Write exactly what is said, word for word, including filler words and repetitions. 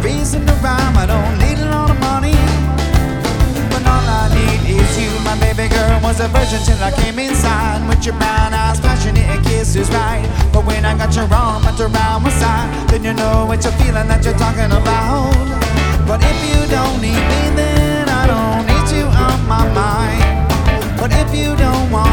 reason to rhyme. I don't need a lot of money, but all I need is you. My baby girl was a virgin till I came inside. With your brown eyes, passionate and kisses right. But when I got your arm wrapped around my side, then you know it's a feeling that you're talking about. But if you don't need me, then I don't need you on my mind. But if you don't want